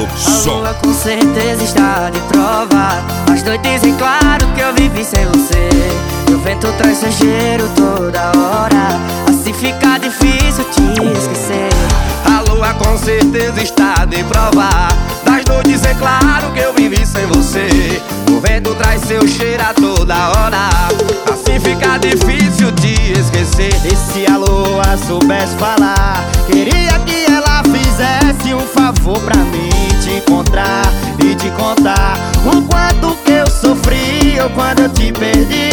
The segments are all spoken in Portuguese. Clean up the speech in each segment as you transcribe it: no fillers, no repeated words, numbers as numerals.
som. A lua com certeza está de prova. As noites em claro que eu vivi sem você. O vento traz seu cheiro toda hora. Assim fica difícil te esquecer. A lua com certeza está de prova. Das noites em claro que eu vivi sem você. O vento traz seu cheiro a toda hora. Assim fica difícil te esquecer. E se a lua soubesse falar, queria que ela fizesse um favor pra mim, te encontrar e te contar o quanto que eu sofri quando eu te perdi.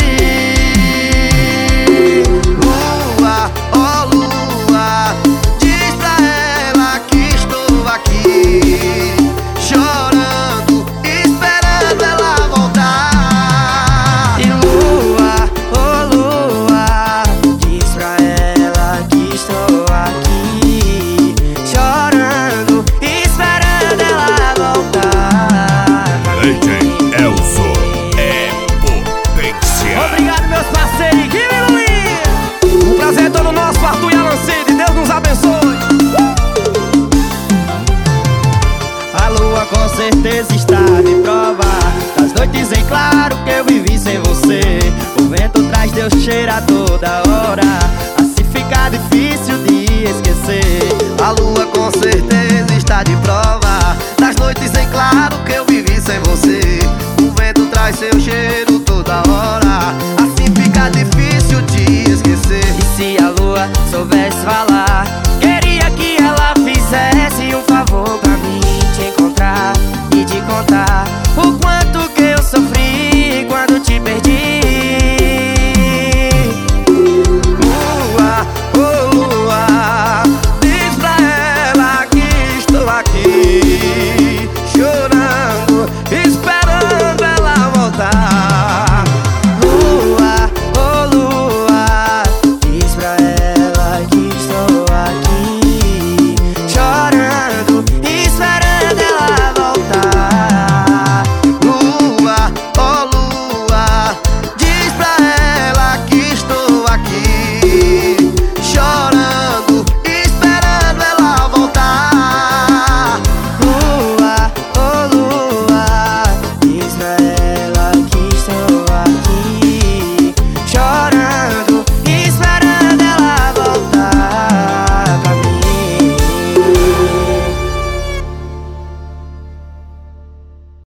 Lua, oh lua, diz pra ela que estou aqui, chorando, esperando ela voltar. E lua, oh lua, diz pra ela que estou aqui, chorando, esperando ela voltar. DJ Elzo é potência. Obrigado, meus parceiros, que Luiz. Um prazer todo nosso, Arthur e Alan Cid. Deus nos abençoe. A lua com certeza está de prova. Das noites em claro que eu vivi sem você. O vento traz teu cheiro a toda hora. Assim fica difícil de esquecer. A lua com certeza está de prova. Das noites em claro que eu vivi sem você. O vento traz seu cheiro toda hora. Assim fica difícil de esquecer. E se a lua soubesse falar,